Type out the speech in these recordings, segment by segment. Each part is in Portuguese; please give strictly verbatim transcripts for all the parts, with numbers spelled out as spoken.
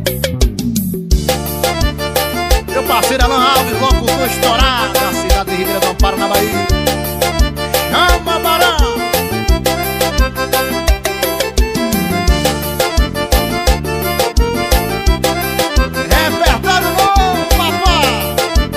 Meu parceiro Alan Alves, locutor estourado da cidade de Ribeirão do Amparo, na Bahia. Chama, Barão! Repertório novo, papai!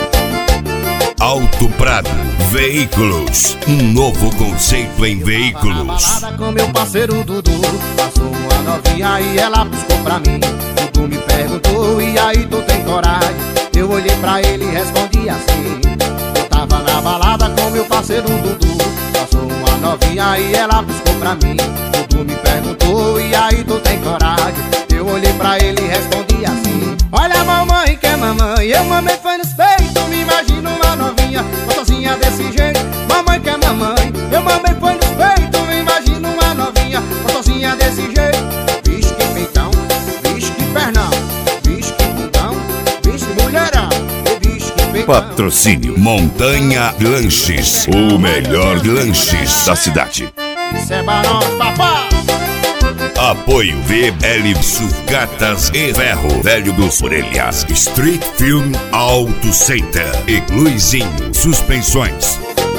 Alto Prado Veículos, um novo conceito em veículos. Na balada com meu parceiro Dudu, passou uma novinha e ela buscou pra mim. Dudu me perguntou, e aí tu tem coragem? Eu olhei pra ele e respondi assim. Eu tava na balada com meu parceiro Dudu, passou uma novinha e ela buscou pra mim. Dudu me perguntou, e aí tu tem coragem? Eu olhei pra ele e respondi assim. Olha a mamãe que é mamãe, eu mamei foi nos peitos. Me imagino uma novinha, gostosinha desse jeito. Mamãe que é mamãe, eu mamei foi nos peitos. Me imagino uma novinha, gostosinha desse jeito. Vixe que peitão, vixe que pernão, vixe que putão, vixe que mulherão, e vixe que peitão. Patrocínio Montanha Lanches, o melhor lanches da cidade. Isso é Barão, papai! Apoio V L Sucatas e Ferro, Velho dos Orelhas, Street Film Auto Center e Luizinho Suspensões.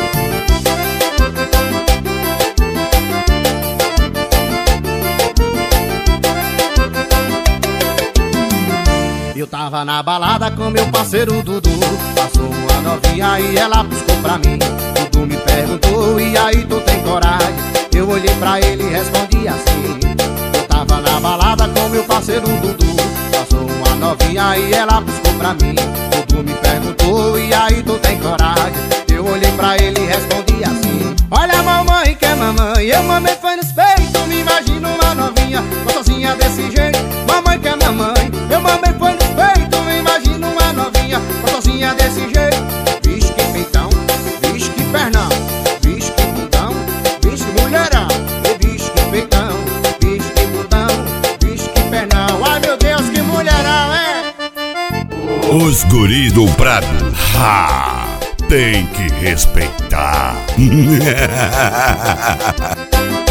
Eu tava na balada com meu parceiro Dudu, passou uma novinha e ela buscou pra mim. Dudu me perguntou, e aí tu tem coragem? Eu olhei pra ele e respondi assim. Eu tava na balada com meu parceiro Dudu, passou uma novinha e ela buscou pra mim. Dudu me perguntou, e aí tu tem coragem? Eu olhei pra ele e respondi assim. Olha a mamãe que é mamãe, eu mamei foi nos peitos. Me imagino uma novinha, gostosinha desse jeito. Mamãe que é mamãe, eu mamei foi nos peitos. Me imagino uma novinha, gostosinha desse jeito. Vixe que peitão, vixe que pernão, vixe que bundão, vixe que mulherão, e vixe que peitão, vixe que bundão, vixe que pernão. Ai meu Deus, que mulherão, é? Os guris do Prado, ha, tem que respeitar.